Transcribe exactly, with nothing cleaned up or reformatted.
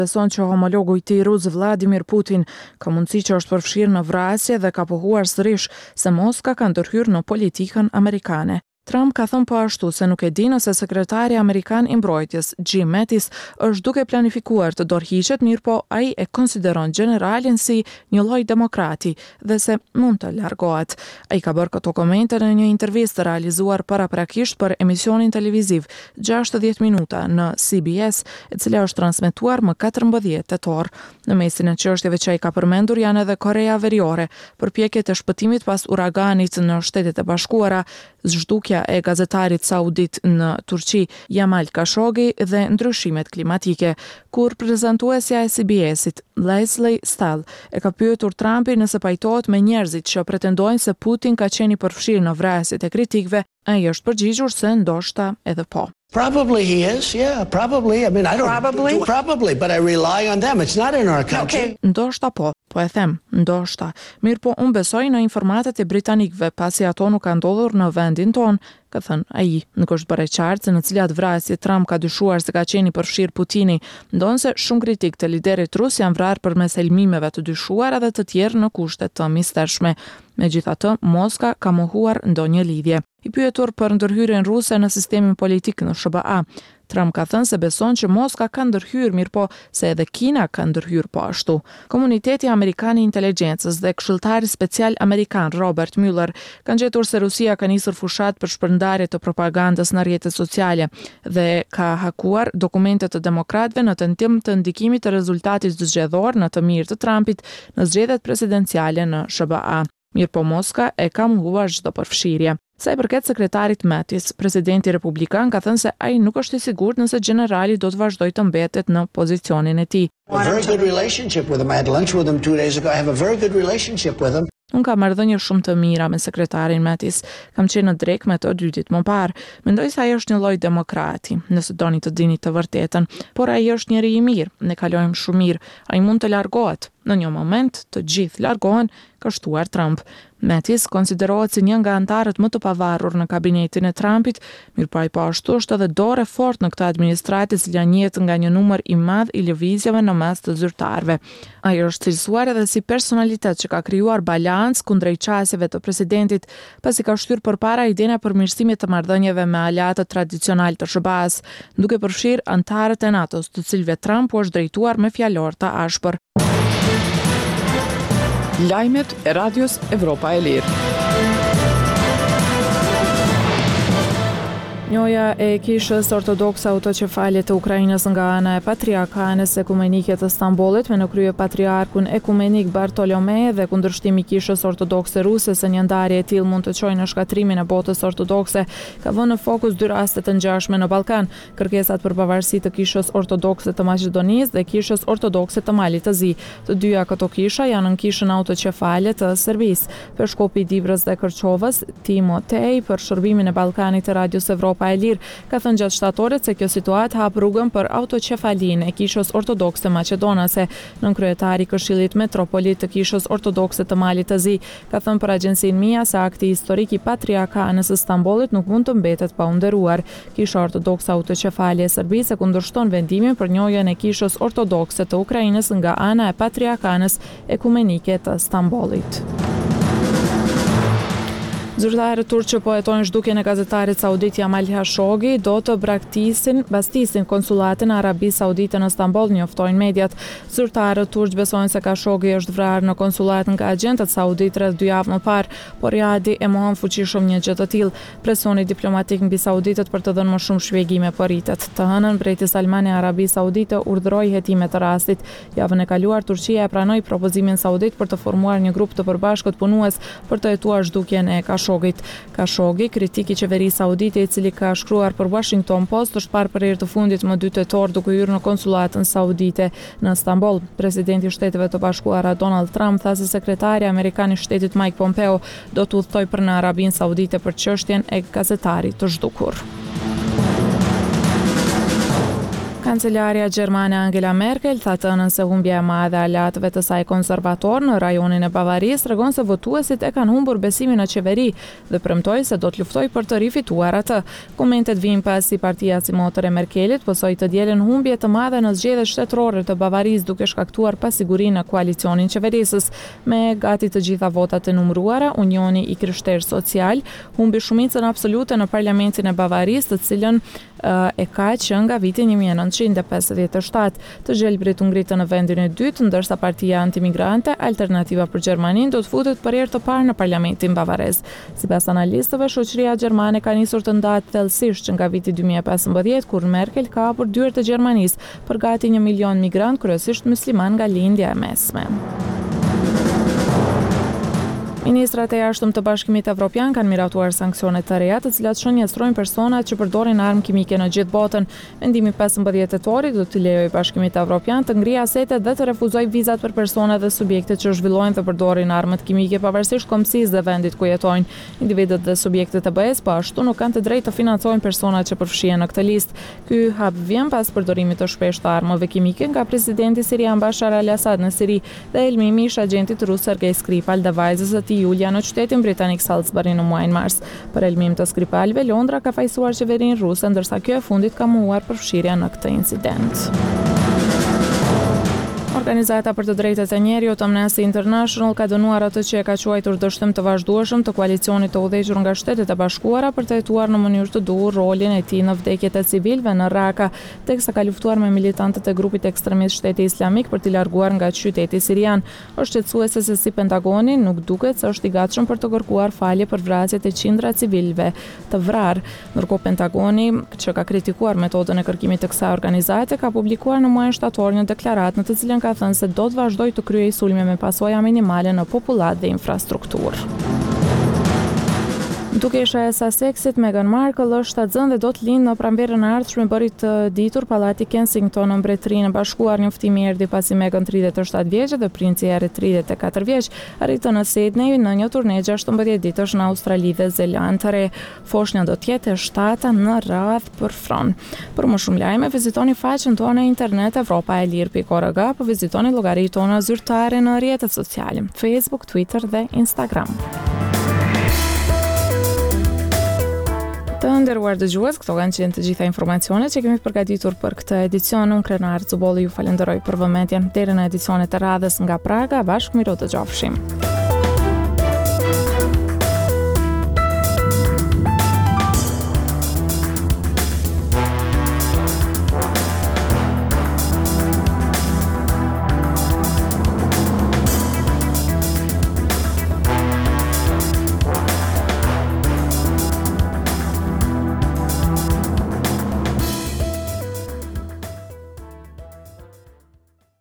Beson që homologu i tij rus Vladimir Putin ka mundësi që është përfshirë në vrasje dhe ka pohuar sërish se Moska ka ndërhyrë në politikën amerikane. Trump ka thënë po ashtu se nuk e di nëse sekretari amerikan i mbrojtjes Jim Mattis është duke planifikuar të dorëhiqet, mirë po ai e konsideron generalin si një lloj demokrati dhe se mund të largohet. Ai ka bërë këto komente në një intervistë realizuar paraprakisht për emisionin televiziv gjashtëdhjetë minuta në C B S, e cila është transmetuar më katërmbëdhjetë tetor. Në mesin e çështjeve që ai ka përmendur janë edhe Korea Veriore, përpjekjet e shpëtimit pas uraganit në Shtetet e Bashkuara, zhdukja e gazetarit saudit në Turqi Jamal Khashoggi dhe ndryshimet klimatike. Kur prezantuesja e C B S-it Leslie Stahl e ka pyetur Trumpin nëse pajtohet me njerëzit që pretendojnë se Putin ka qenë i përfshirë në vrasjet e kritikëve, ai është përgjigjur se ndoshta edhe po. Probably he is, yeah, probably. I mean, I don't... Probably? Do, probably, but I rely on them. It's not in our country. Okay. Ndoshta po, po e them, ndoshta. Mirë po, unë besoj në informatat e britanikëve, pasi ato nuk kanë ndodhur në vendin tonë, ka thënë ai. Nuk është bërë qartë se në cilat vrasje Trump ka dyshuar se ka qenë i përfshirë Putini, ndonse shumë kritik të liderit rus janë vrarë përmes helmimeve të dyshuara dhe të tjerë në kushte të mistershme. Megjithatë, Moska ka mohuar ndonjë lidhje. I pyetur për ndërhyrjen ruse në sistemin politik në S B A, Trump ka thënë se beson që Moska ka ndërhyrë, mirë po se edhe Kina ka ndërhyrë po ashtu. Komuniteti Amerikan i Inteligjencës dhe këshilltari special amerikan Robert Mueller kanë gjetur se Rusia ka nisur fushat për shpërndarje të propagandës në rrjetet sociale dhe ka hakuar dokumentet të demokratëve në tentim të ndikimit të rezultatit zgjedhor në të mirë të Trumpit në zgjedhjet presidenciale në S B A. Mirë po Moska e ka mohuar çdo përfshirje. Sa i përket sekretarit Mattis, presidenti republikan ka thënë se ai nuk është i sigurt nëse generali do të vazhdojë të mbetet në pozicionin e tij. A very good relationship with him. I had lunch with him two days ago. I have a very good relationship with him. Unë kam marrëdhënie shumë të mira me sekretarin Mattis. Kam qenë në drek me të dy ditë më parë. Mendoj se ai është një lloj demokrati, nëse doni të dini të vërtetën, por ai është njeri i mirë. Ne kalojmë shumë mirë. Ai mund të largohet. Në një moment të gjithë largohen, ka shtuar Trump. Mattis konsiderohet si një nga antarët më të pavarur në kabinetin e Trumpit, mirë po ai po ashtu është edhe dorë fort në këtë administratë, e cila njihet nga një numër i madh i lëvizjeve në mes të zyrtarëve. Ai është cilësuar edhe si personalitet që ka krijuar balancë kundrejt qasjeve të presidentit, pasi ka shtyrë përpara idenë e përmirësimit të marrëdhënieve me aleatët tradicional të S B A-s, duke përfshirë antarët e NATO-s, të cilëve Trump u është drejtuar me fjalor të ashpër. Lajmet e Radios Evropa e Lirë. Njoja e kishës ortodokse autoqefale të Ukrainës nga ana e Patriarkanes Ekumenike të Stambollit me në krye patriarkun ekumenik Bartolomej dhe kundërshtimi i kishës ortodokse ruse se një ndarje e tillë mund të çojë në shkatrimin e botës ortodokse, ka vënë në fokus dy raste të ngjashme në Ballkan, kërkesat për pavarësi të kishës ortodokse të Maqedonisë dhe kishës ortodokse të Malit të Zi. Të dyja këto kisha janë në kishën autoqefale të Serbisë. Peshkopi i Dibrës dhe Kërçovës, Timotej, për shërbimin e Ballkanit të Radios Evropa e Lirë, ka thënë gjatë shtatorit se kjo situatë hap rrugën për autoqefalinë e kishës ortodokse maqedonase. Nën kryetari i Këshillit Metropolit të kishës ortodokse të Malit të Zi ka thënë për agjencinë Mia se akti historik i Patriarkanes së Stambollit nuk mund të mbetet pa u nderuar. Kisha ortodokse autoqefale e Serbisë kundërshton vendimin për njohjen e kishës ortodokse të Ukrainës nga ana e Patriarkanes Ekumenike të Stambollit. Zyrtarët turq që po hetojnë zhdukjen e gazetarit saudit Jamal Khashoggi do të braktisin, bastisin konsulatin e Arabisë Saudite në Stamboll, njoftojnë mediat. Zyrtarët turq besojnë se Khashoggi është vrarë në konsulat nga agentët saudit rreth dy javë më parë, por Riadi e mohon fuqishëm një gjë të tillë. Presioni diplomatik mbi sauditët për të dhënë më shumë shpjegime po rritet. Të hënën mbreti Salman e Arabisë Saudite urdhëroi hetime të rastit. Javën e kaluar Turqia e pranoi propozimin saudit për të formuar një grup të përbashkët punues për të hetuar zhdukjen e Khashoggi. Khashoggi, kritik i qeverisë saudite i cili ka shkruar për Washington Post, është parë për herë të fundit më dy tetor duke hyrë në konsulatën saudite në Stamboll. Presidenti i Shteteve të Bashkuara Donald Trump tha se sekretari amerikan i shtetit Mike Pompeo do të udhtojë për në Arabinë Saudite për çështjen e gazetarit të zhdukur. Kancelaria gjermane Angela Merkel tha të ënën se humbja e madhe e aleatëve të saj konservator në rajonin e Bavarisë tregon se votuesit e kanë humbur besimin në qeveri dhe premtoi se do të luftojë për të rifituar atë. Komentet vijnë pasi partia si motër e Merkelit posoi të dielën humbje të madhe në zgjedhjet shtetërore të Bavarisë duke shkaktuar pasigurinë në koalicionin qeverisës. Me gati të gjitha votat e numëruara, Unioni i Krishterë Social humbi shumicën absolute në parlamentin e Bavarisë, të cilën uh, e ka që nga viti një mijë e nëntëqind e pesëdhjetë e shtatë. Të gjelbrit u ngritën në vendin e dytë, ndërsa partia antimigrante Alternativa për Gjermaninë do të futet për herë të parë në parlamentin bavarez. Sipas analistëve, shoqëria gjermane ka nisur të ndahet thellësisht nga viti dy mijë e pesëmbëdhjetë, kur Merkel ka hapur dyert e Gjermanisë për gati një milion migrant, kryesisht musliman nga lindja e mesme. Ministrat e jashtëm të Bashkimit Evropian kanë miratuar sanksione të reja, të cilat shënjestrojnë personat që përdorin armë kimike në gjithë botën. Vendimi pesëmbëdhjetë tetori do të lejojë Bashkimit Evropian të ngrijë asetet dhe të refuzojë vizat për persona dhe subjektet që zhvillojnë dhe përdorin armët kimike pavarësisht kombësisë dhe vendit ku jetojnë. Individët dhe subjektet e B E S po ashtu nuk kanë të drejtë të financojnë personat që përfshihen në këtë listë. Ky hap vjen pas përdorimit të shpeshtë të armëve kimike nga presidenti sirian Bashar al-Assad në Siri dhe helmimi i agentit rus Sergej Skripal dhe vajzës së tij Julia në qytetin britanik Salisbury në muajin mars. Për helmim të Skripalve, Londra ka fajsuar qeverinë ruse, ndërsa kjo e fundit ka mohuar përfshirja në këtë incident. Organizata për të drejtat e njerëzit Amnesty International ka dënuar atë që e ka quajtur dështim të vazhdueshëm të koalicionit të udhëhequr nga Shtetet e Bashkuara për të hetuar në mënyrë të duhur rolin e tij në vdekjet e civilëve në Raqqa, teksa ka luftuar me militantët e grupit ekstremist Shteti Islamik për t'i larguar nga qyteti sirian. Është shqetësuese se si Pentagoni nuk duket se është i gatshëm për të kërkuar falje për vrasjet e qindra civilëve të vrarë. Ndërkohë Pentagoni, që ka kritikuar metodën e kërkimit të kësaj organizate, ka publikuar në muajin shtator një deklaratë në të cilën ka thënë se do të vazhdojë të kryejë sulme me pasoja minimale në popullat dhe infrastrukturë. Dukesha e Sussexit Meghan Markle është atzën dhe do të lindë në pranverën e ardhshme, bëri të ditur Pallati Kensington në Mbretërinë e Bashkuar. Njoftimi erdhi pasi Meghan tridhjetë e shtatë vjeçë dhe princi Harry tridhjetë e katër vjeç arritën në Sydney në një turne gjashtëmbëdhjetë ditësh në Australi dhe Zeland të Re. Foshnja do të jetë e shtata në radhë për fron. Për më shumë lajme, vizitoni faqen tonë në internet evropa e lirë pikë org apo vizitoni llogaritë tona zyrtare në rrjetet sociale, Facebook, Twitter dhe Instagram. Të nderuar dëgjues, këto kanë qenë të gjitha informacionet që kemi përgatitur për këtë edicion. Unë Krenar Zubolli ju falenderoj për vëmendjen. Deri në edicionet e radhës nga Praga, bashkë miro të gjofshim.